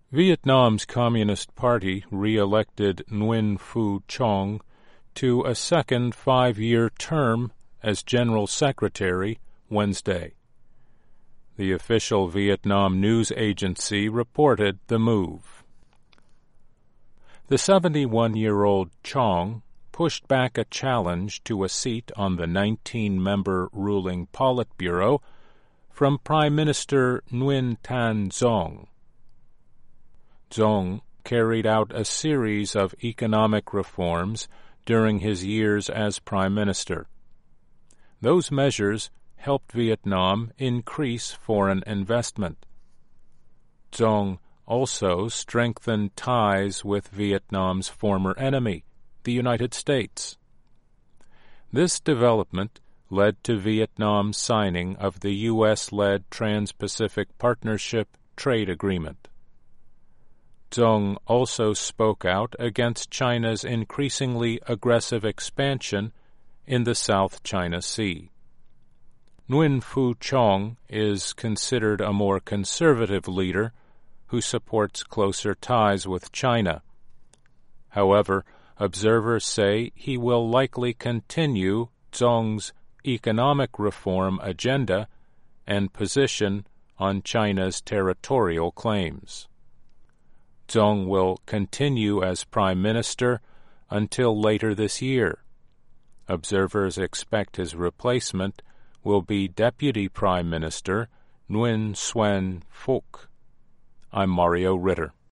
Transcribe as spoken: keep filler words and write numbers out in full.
Vietnam's Communist Party re-elected Nguyen Phu Trong to a second five-year term as General Secretary Wednesday. The official Vietnam news agency reported the move. The seventy-one-year-old Chong pushed back a challenge to a seat on the nineteen-member ruling Politburo from Prime Minister Nguyen Thanh Duong. Duong carried out a series of economic reforms during his years as Prime Minister. Those measures helped Vietnam increase foreign investment. Duong also strengthened ties with Vietnam's former enemy, the United States. This development led to Vietnam's signing of the U S-led Trans-Pacific Partnership Trade Agreement. Duong also spoke out against China's increasingly aggressive expansion in the South China Sea. Nguyen Phu Trong is considered a more conservative leader who supports closer ties with China. However, observers say he will likely continue Duong's economic reform agenda and position on China's territorial claims. Duong will continue as Prime Minister until later this year. Observers expect his replacement will be Deputy Prime Minister Nguyen Xuan Phuc. I'm Mario Ritter.